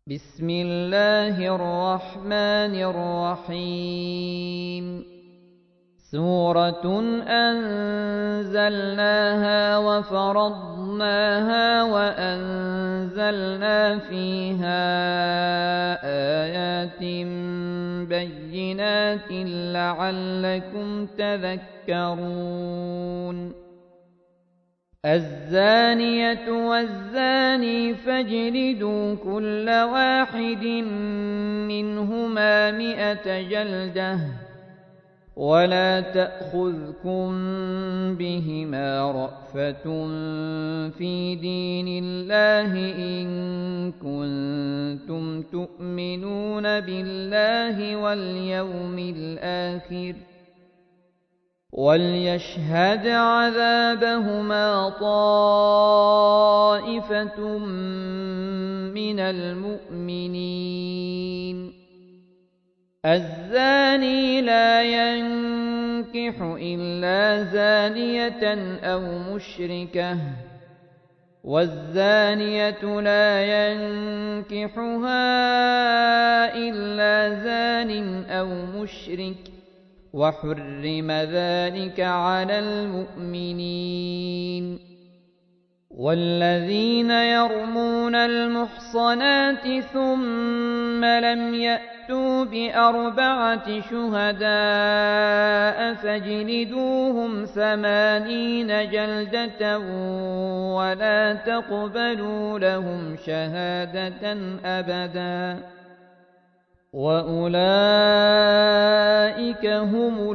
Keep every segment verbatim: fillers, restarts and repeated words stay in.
بسم الله الرحمن الرحيم سورة أنزلناها وفرضناها وأنزلنا فيها آيات بينات لعلكم تذكرون الزانية والزاني فاجلدوا كل واحد منهما مئة جلدة ولا تأخذكم بهما رأفة في دين الله إن كنتم تؤمنون بالله واليوم الآخر وليشهد عذابهما طائفة من المؤمنين الزاني لا ينكح إلا زانية أو مشركة والزانية لا ينكحها إلا زان أو مشرك وحرم ذلك على المؤمنين والذين يرمون المحصنات ثم لم يأتوا بأربعة شهداء فاجلدوهم ثمانين جلدة ولا تقبلوا لهم شهادة أبدا وأولئك هم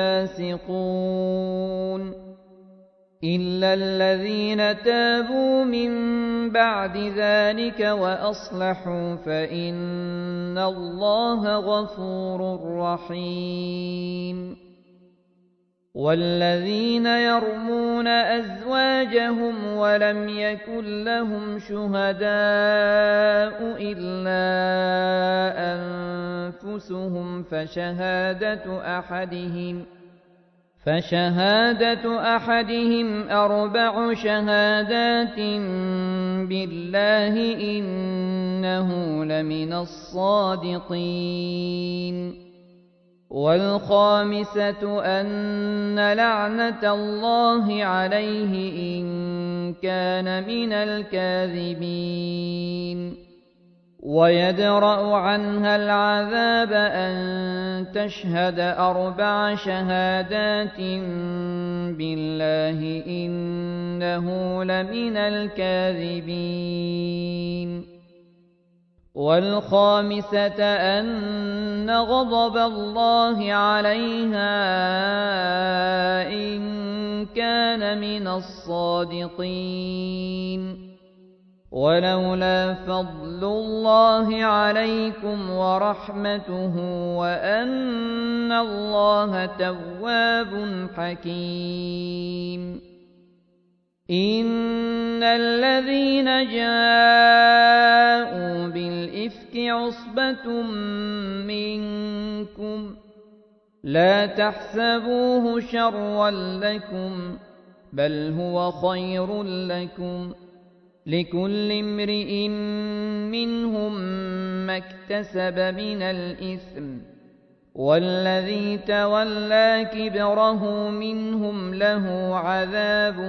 الفاسقون إلا الذين تابوا من بعد ذلك وأصلحوا فإن الله غفور رحيم والذين يرمون أزواجهم ولم يكن لهم شهداء إلا أنفسهم فشهادة أحدهم فشهادة أحدهم أربع شهادات بالله إنه لمن الصادقين والخامسة أن لعنة الله عليه إن كان من الكاذبين ويدرأ عنها العذاب أن تشهد أربع شهادات بالله إنه لمن الكاذبين والخامسة أن غضب الله عليها إن كان من الصادقين ولولا فضل الله عليكم ورحمته وأن الله تواب حكيم إن الذين جاءوا بالإفك عصبة منكم لا تحسبوه شرا لكم بل هو خير لكم لكل امرئ منهم ما اكتسب من الإثم والذي تولى كبره منهم له عذاب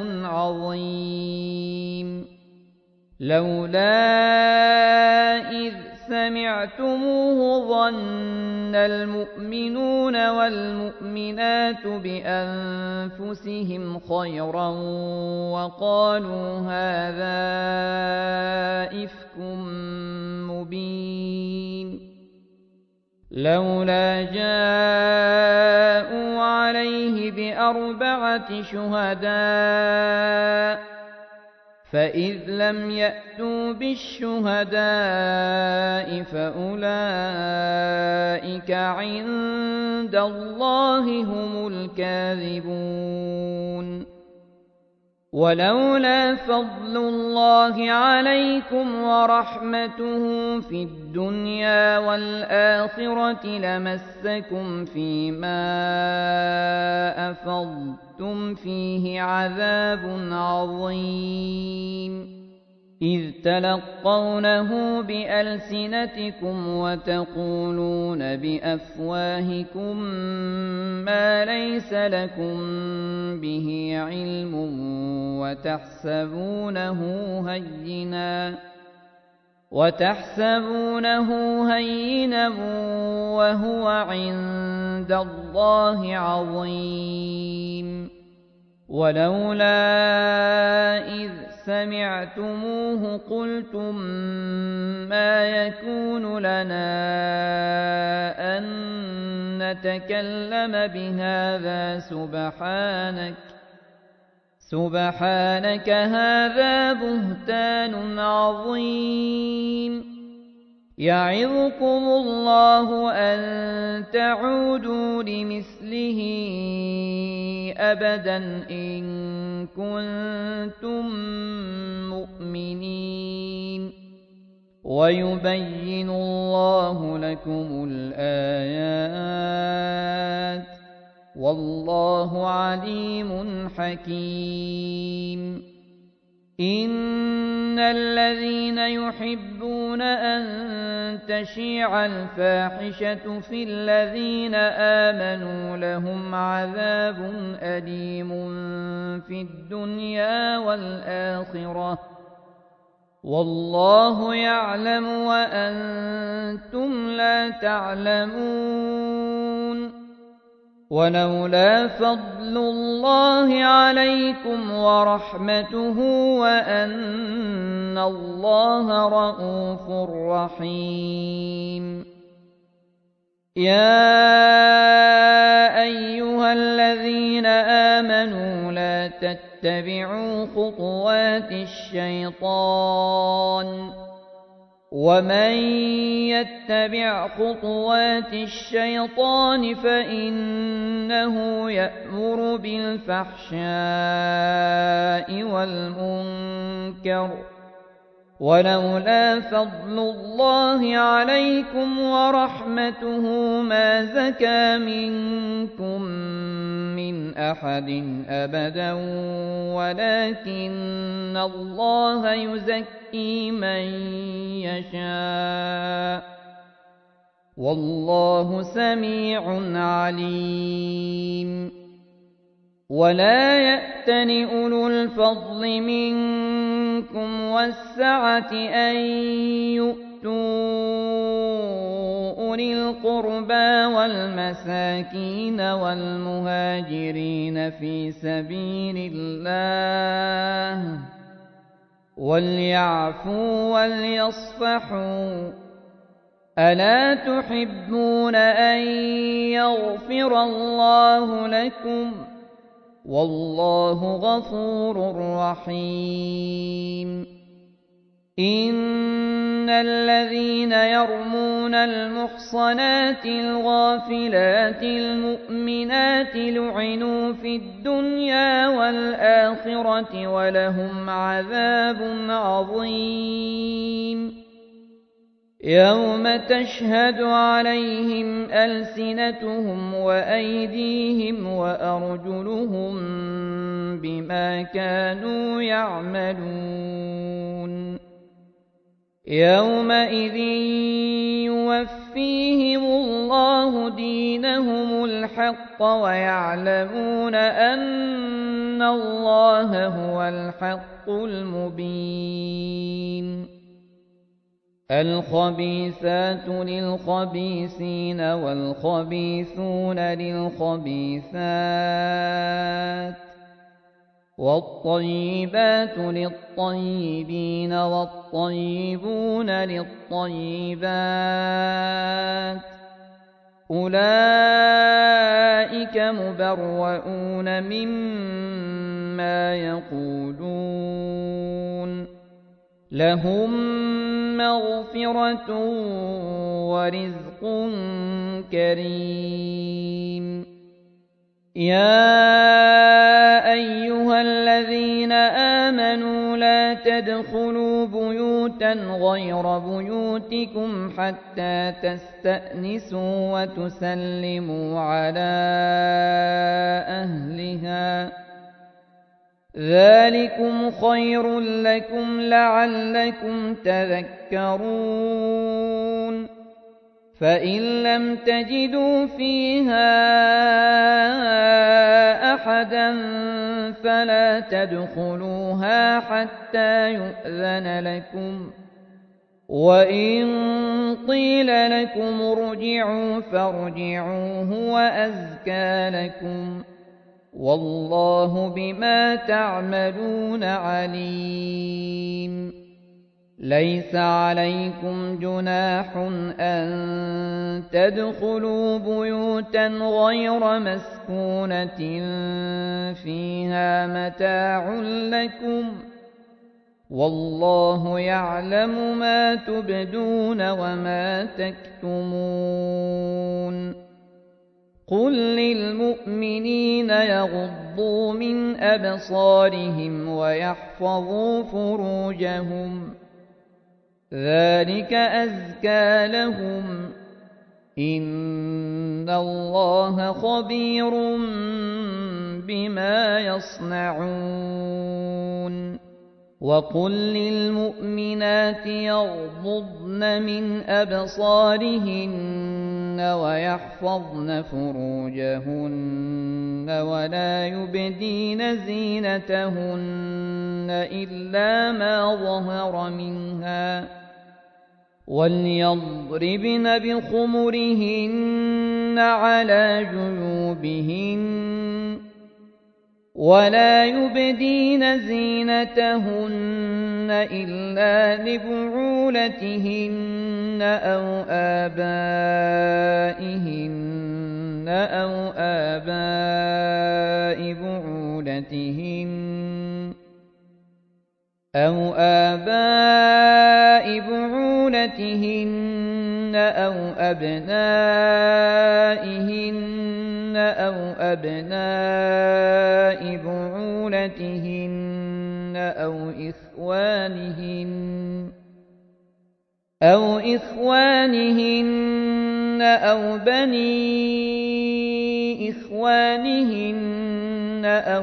عظيم لولا إذ سمعتموه ظن المؤمنون والمؤمنات بأنفسهم خيرا وقالوا هذا إفك مبين لولا جاءوا عليه بأربعة شهداء فإذ لم يأتوا بالشهداء فأولئك عند الله هم الكاذبون ولولا فضل الله عليكم ورحمته في الدنيا والآخرة لمسكم فيما أفضتم فيه عذاب عظيم إذ تلقونه بألسنتكم وتقولون بأفواهكم ما ليس لكم به علم وتحسبونه هينا وتحسبونه هينا وهو عند الله عظيم. ولولا إذ سمعتموه قلتم ما يكون لنا أن نتكلم بهذا سبحانك سبحانك هذا بهتان عظيم. يعظكم الله أن تعودوا لمثله أبدا إن كنتم مؤمنين. ويبين الله لكم الآيات والله عليم حكيم. إن الذين يحبون أن تشيع الفاحشة في الذين آمنوا لهم عذاب أليم في الدنيا والآخرة والله يعلم وأنتم لا تعلمون. ولولا فضل الله عليكم ورحمته وأن الله رءوف رحيم. يا أيها الذين آمنوا لا تتبعوا خطوات الشيطان ومن يتبع خطوات الشيطان فإنه يأمر بالفحشاء والمنكر. ولولا فضل الله عليكم ورحمته ما زكى منكم من أحد أبدا ولكن الله يزكي من يشاء والله سميع عليم. ولا يأتل أولو الفضل منكم والسعة أن يؤتوا أولي القربى والمساكين والمهاجرين في سبيل الله وليعفوا وليصفحوا. ألا تحبون أن يغفر الله لكم والله غفور رحيم. إن الذين يرمون المحصنات الغافلات المؤمنات لعنوا في الدنيا والآخرة ولهم عذاب عظيم. يوم تشهد عليهم ألسنتهم وأيديهم وأرجلهم بما كانوا يعملون. يومئذ يوفيهم الله دينهم الحق ويعلمون أن الله هو الحق المبين. الخبيثات للخبيثين والخبيثون للخبيثات والطيبات للطيبين والطيبون للطيبات أولئك مبرؤون مما يقولون لهم مغفرة ورزق كريم. يا أيها الذين آمنوا لا تدخلوا بيوتا غير بيوتكم حتى تستأنسوا وتسلموا على أهلها ذلكم خير لكم لعلكم تذكرون فإن لم تجدوا فيها أحدا فلا تدخلوها حتى يؤذن لكم وإن قيل لكم ارجعوا فارجعوا هو أزكى لكم والله بما تعملون عليم ليس عليكم جناح أن تدخلوا بيوتا غير مسكونة فيها متاع لكم والله يعلم ما تبدون وما تكتمون قل للمؤمنين يغضوا من أبصارهم ويحفظوا فروجهم ذلك أزكى لهم إن الله خبير بما يصنعون وقل للمؤمنات يغضضن من أبصارهن ويحفظن فروجهن ولا يبدين زينتهن إلا ما ظهر منها وليضربن بخمرهن على جيوبهن ولا يبدين زينتهن إلا لبعولتهن أو آبائهن أو آباء بعولتهن أو آباء بعولتهن أو أبنائهن أو أبناء بعولتهن أو إخوانهن أو إخوانهن أو بني إخوانهن أو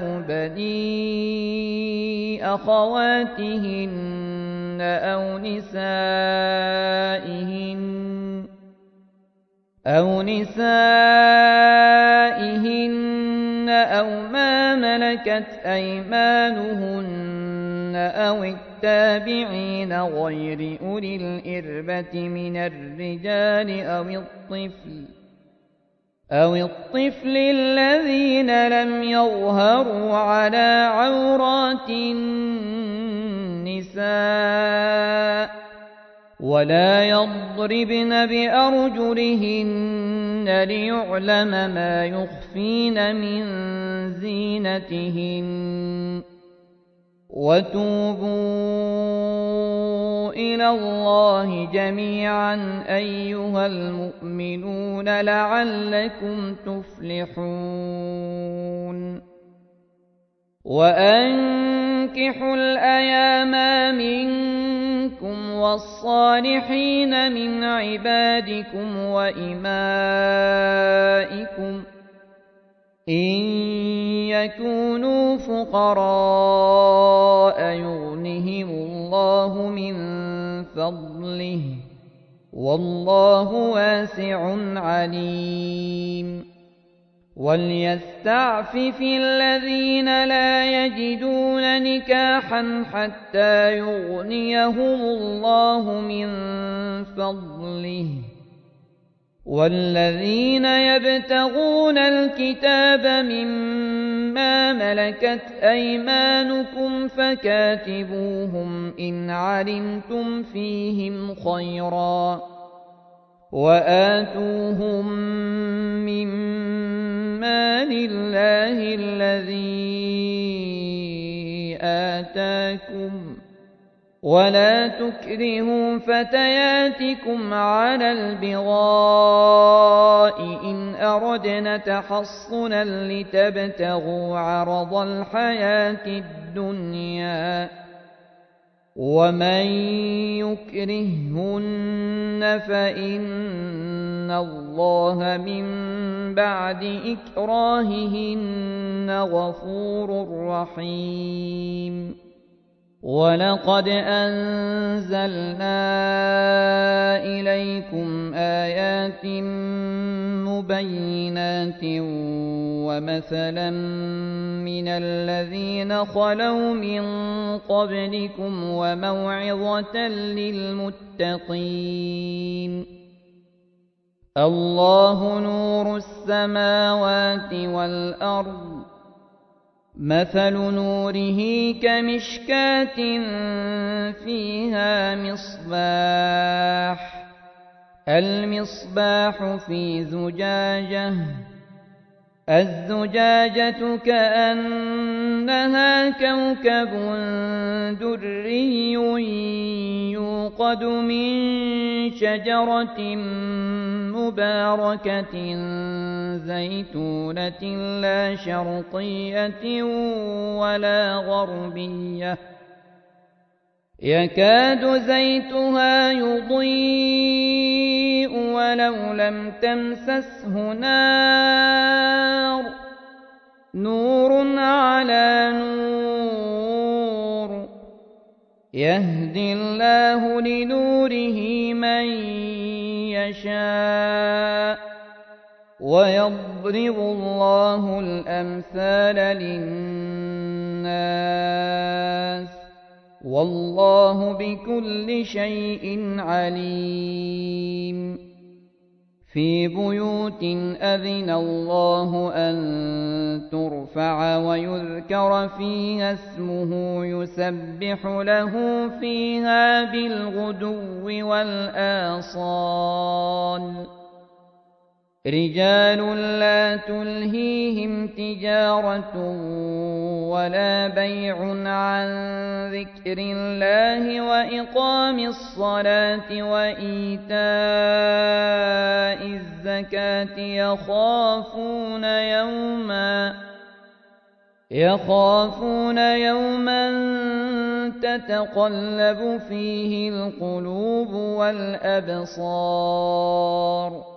بني أخواتهن أو نسائهن أو نسائهن أو ما ملكت أيمانهن أو التابعين غير أولي الإربة من الرجال أو الطفل أو الطفل الذين لم يظهروا على عورات النساء ولا يضربن بأرجلهن ليعلم ما يخفين من زينتهن وتوبوا إلى الله جميعا أيها المؤمنون لعلكم تفلحون وأنكحوا الأيام منكم والصالحين من عبادكم وإمائكم إن يكونوا فقراء يغنهم الله من فضله والله واسع عليم وليستعفف الذين لا يجدون نكاحا حتى يغنيهم الله من فضله والذين يبتغون الكتاب مما ملكت أيمانكم فكاتبوهم إن علمتم فيهم خيرا وآتوهم مما لله الذي آتاكم ولا تكرهوا فتياتكم على البغاء إن أردنا تحصنا لتبتغوا عرض الحياة الدنيا ومن يكرههن فإن الله من بعد إكراههن غفور رحيم ولقد أنزلنا إليكم آيات مبينات ومثلا من الذين خلوا من قبلكم وموعظة للمتقين الله نور السماوات والأرض مثل نوره كمشكاة فيها مصباح المصباح في زجاجة الزجاجة كأنها كوكب دري يوقد من شجرة مباركة زيتونة لا شرقية ولا غربية يكاد زيتها يضيء ولو لم تمسسه نار نور على نور يهدي الله لنوره من يشاء ويضرب الله الأمثال للناس والله بكل شيء عليم في بيوت أذن الله أن ترفع ويذكر فيها اسمه يسبح له فيها بالغدو والآصال رجال لا تلهيهم تجارة ولا بيع عن ذكر الله وإقام الصلاة وإيتاء الزكاة يخافون يوما يخافون يوما تتقلب فيه القلوب والأبصار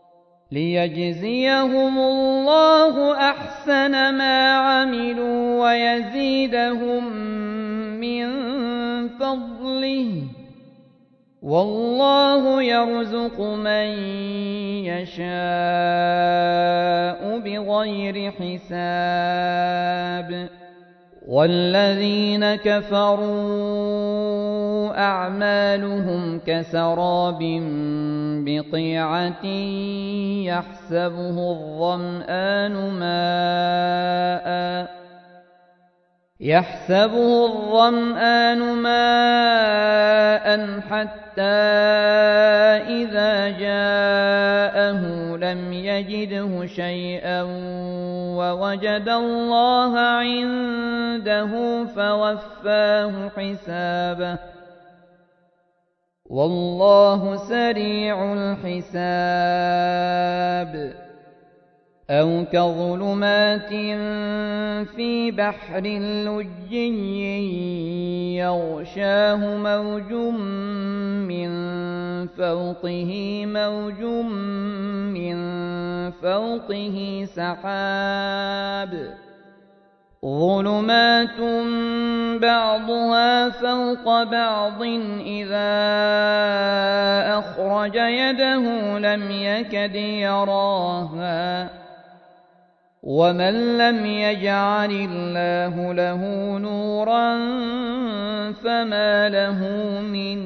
ليجزيهم الله أحسن ما عملوا ويزيدهم من فضله والله يرزق من يشاء بغير حساب والذين كفروا أعمالهم كسراب بقيعة يحسبه الظمآن ماءً يحسبه الظمآن ماءً حتى إذا جاءه لم يجده شيئا ووجد الله عنده فوفاه حسابه والله سريع الحساب أو كظلمات في بحر لجي يغشاه موج من فوقه موج من فوقه سحاب ظلمات بعضها فوق بعض إذا أخرج يده لم يكد يراها ومن لم يجعل الله له نورا فما له من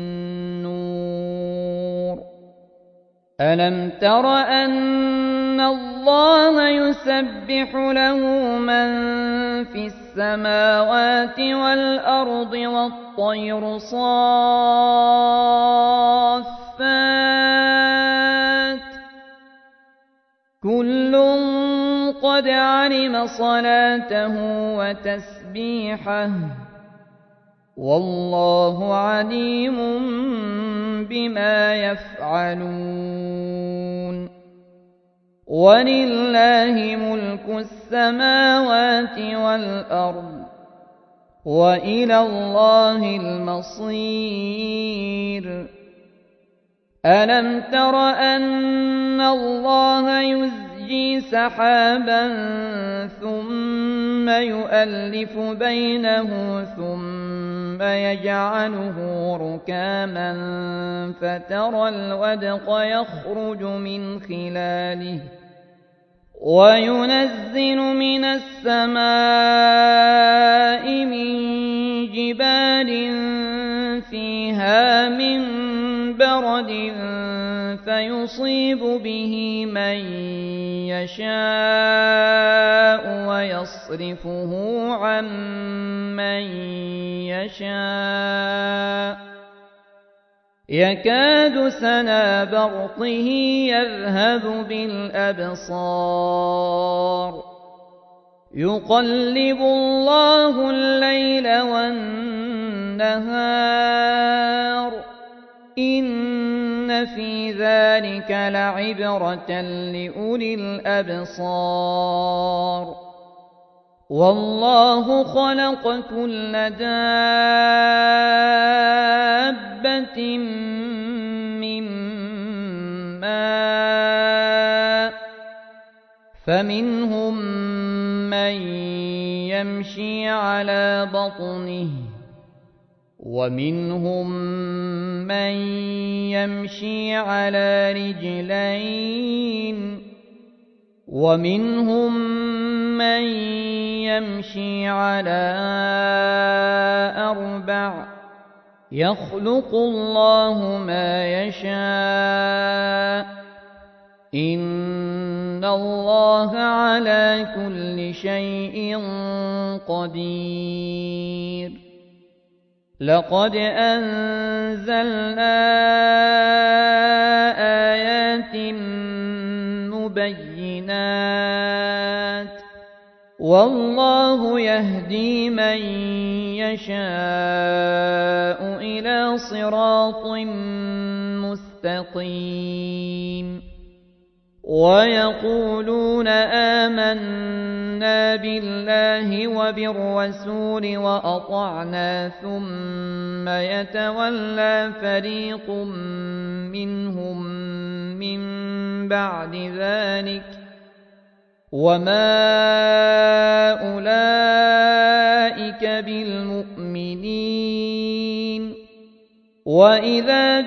نور ألم تر أن الله يسبح له من في السماوات والأرض والطير صافات كل قد علم صلاته وتسبيحه والله عليم بما يفعلون ولله ملك السماوات والأرض وإلى الله المصير ألم تر أن الله يزجي سحابا ثم يؤلف بينه ثم يجعله ركاما فترى الودق يخرج من خلاله وينزل من السماء من جبال فيها من برد فيصيب به من يشاء ويصرفه عن من يشاء يكاد سنا برقه يذهب بالأبصار يقلب الله الليل والنهار إن في ذلك لعبرة لأولي الأبصار والله خلق كل دابة من ماء فمنهم من يمشي على بطنه ومنهم من يمشي على رجلين ومنهم من يمشي على أربع يخلق الله ما يشاء إن الله على كل شيء قدير لقد أنزلنا آيات مبينات والله يهدي من يشاء إلى صراط مستقيم ويقولون آمنا بالله وبالرسول وأطعنا ثم يتولى فريق منهم من بعد ذلك وما أولئك بالمؤمنين وإذا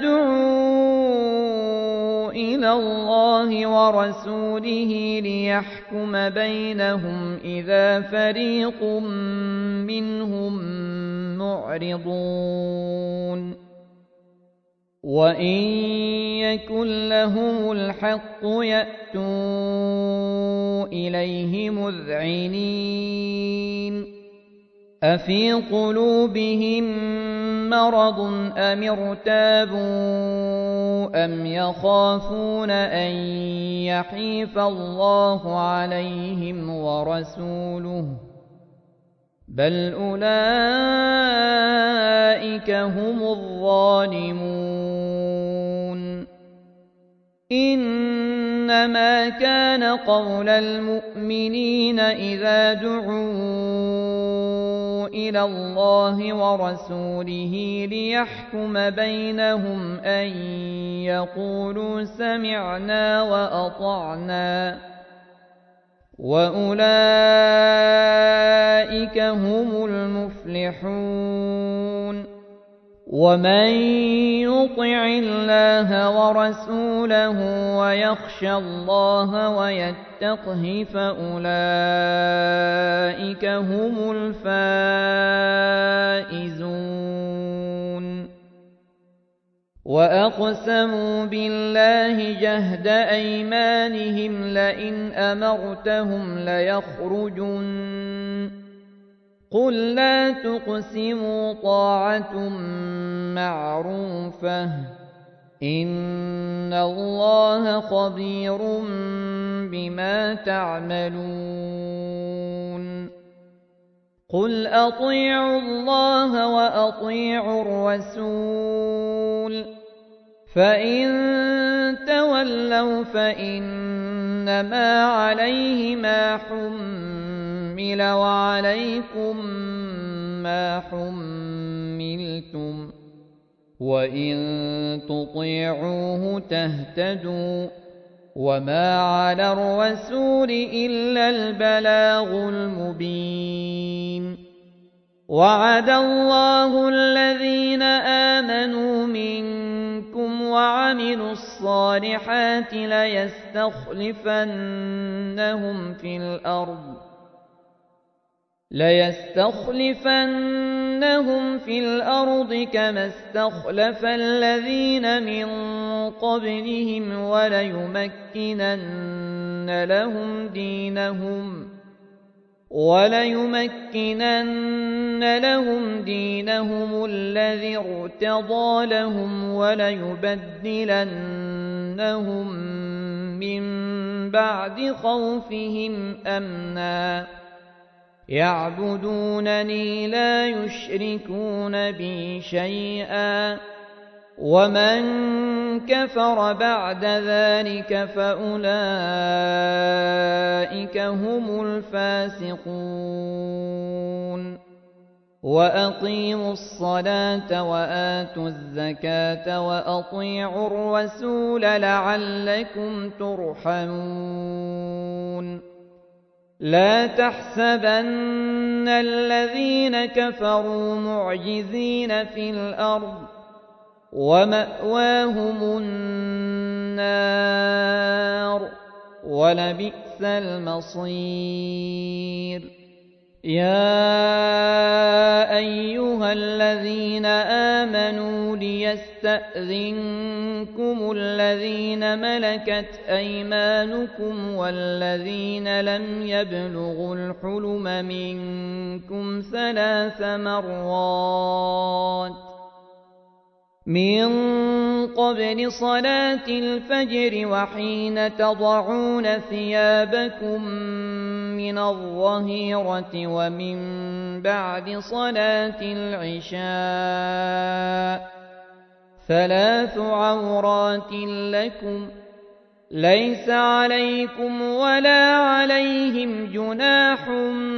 دعوا إلى الله ورسوله ليحكم بينهم إذا فريق منهم معرضون وإن يكن لهم الحق يأتوا إليه مذعنين أفي قلوبهم مرض أم ارتابوا أم يخافون أن يحيف الله عليهم ورسوله بل أولئك هم الظالمون إنما كان قول المؤمنين إذا دعوا إلى الله ورسوله ليحكم بينهم أن يقولوا سمعنا وأطعنا وأولئك هم المفلحون ومن يطع الله ورسوله ويخشى الله ويتقه فأولئك هم الفائزون وأقسموا بالله جهد أيمانهم لئن أمرتهم ليخرجن قل لا تقسموا طاعة معروفة إن الله خبير بما تعملون قل أطيعوا الله وأطيعوا الرسول فإن تولوا فإنما عليه ما حمل وعليكم ما حملتم وإن تطيعوه تهتدوا وما على الرسول إلا البلاغ المبين وعد الله الذين آمنوا منكم وعملوا الصالحات ليستخلفنهم في الأرض ليستخلفنهم في الأرض كما استخلف الذين من قبلهم وليمكنن لهم دينهم وليمكنن لهم دينهم الذي ارتضى لهم وليبدلنهم من بعد خوفهم أمنا يعبدونني لا يشركون بي شيئا ومن كفر بعد ذلك فأولئك هم الفاسقون وأقيموا الصلاة وآتوا الزكاة وأطيعوا الرسول لعلكم ترحمون لا تحسبن الذين كفروا معجزين في الأرض ومأواهم النار ولبئس المصير يا أيها الذين آمنوا ليستأذنكم الذين ملكت أيمانكم والذين لم يبلغوا الحلم منكم ثلاث مرات من قبل صلاة الفجر وحين تضعون ثيابكم من الظهيرة ومن بعد صلاة العشاء ثلاث عورات لكم ليس عليكم ولا عليهم جناح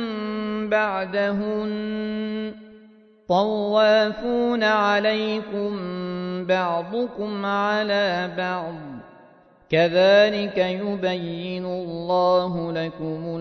بعدهن طوافون عليكم بعضكم على بعض كذلك يبين الله لكم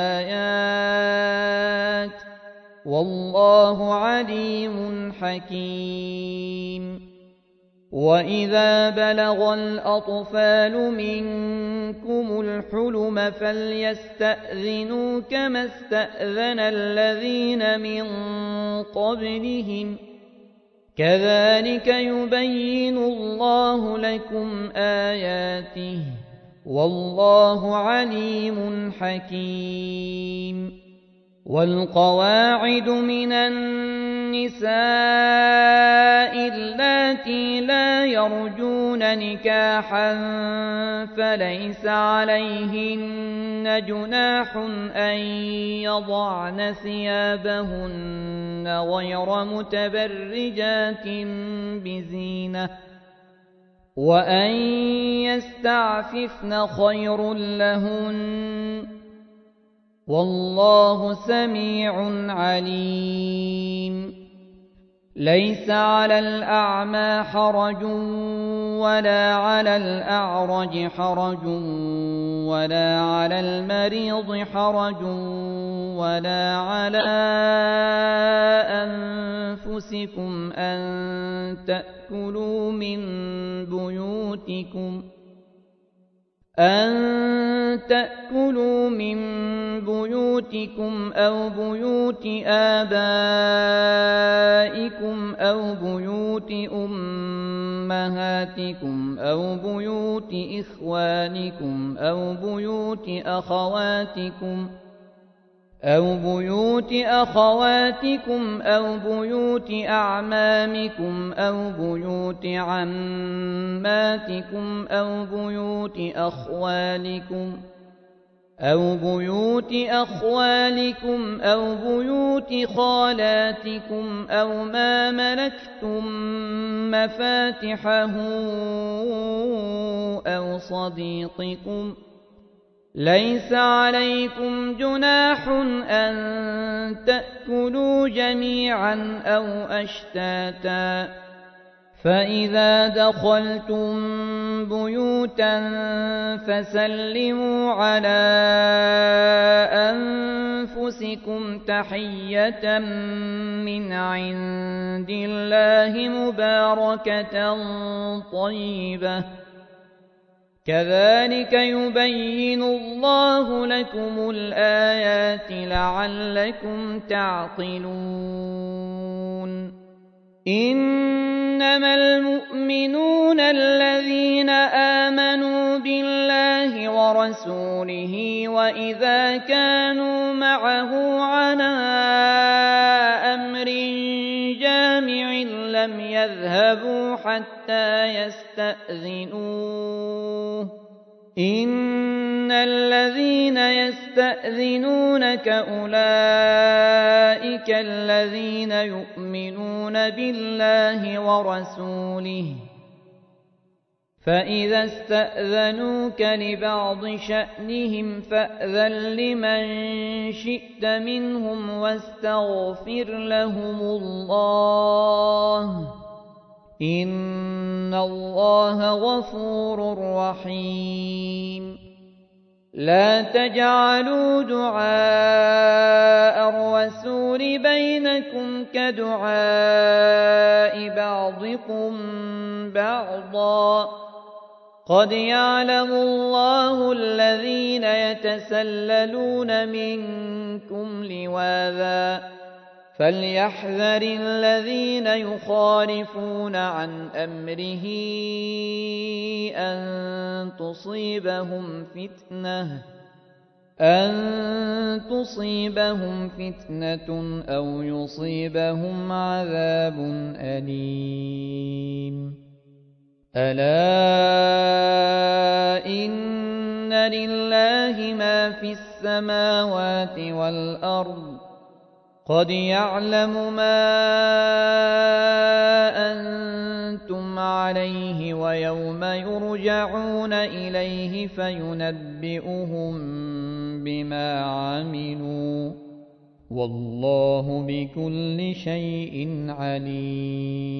الآيات والله عليم حكيم وإذا بلغ الأطفال منكم الحلم فليستأذنوا كما استأذن الذين من قبلهم كذلك يبين الله لكم آياته والله عليم حكيم والقواعد من النساء اللاتي لا يرجون نكاحا فليس عليهن جناح أن يضعن ثيابهن غير متبرجات بزينة وأن يستعففن خير لهن والله سميع عليم ليس على الأعمى حرج ولا على الأعرج حرج ولا على المريض حرج ولا على أنفسكم أن تأكلوا من بيوتكم أن تأكلوا من بيوتكم أو بيوت آبائكم أو بيوت أمهاتكم أو بيوت إخوانكم أو بيوت أخواتكم أو بيوت أخواتكم أو بيوت أعمامكم أو بيوت عماتكم أو بيوت أخوالكم أو بيوت أخوالكم أو بيوت خالاتكم أو ما ملكتم مفاتحه أو صديقكم ليس عليكم جناح أن تأكلوا جميعا أو أشتاتا فإذا دخلتم بيوتا فسلموا على أنفسكم تحية من عند الله مباركة طيبة كذلك يبين الله لكم الآيات لعلكم تعقلون إنما المؤمنون الذين آمنوا بالله ورسوله وإذا كانوا معه على أمر جامع لم يذهبوا حتى يستأذنوه إن الذين يستأذنونك أولئك الذين يؤمنون بالله ورسوله فإذا استأذنوك لبعض شأنهم فأذن لمن شئت منهم واستغفر لهم الله إن الله غفور رحيم لا تجعلوا دعاء الرسول بينكم كدعاء بعضكم بعضا قد يعلم الله الذين يتسللون منكم لواذا فليحذر الذين يخالفون عن أمره أن تصيبهم فتنة أن تصيبهم فتنة أو يصيبهم عذاب أليم ألا إن لله ما في السماوات والأرض قد يعلم ما أنتم عليه ويوم يرجعون إليه فينبئهم بما عملوا والله بكل شيء عليم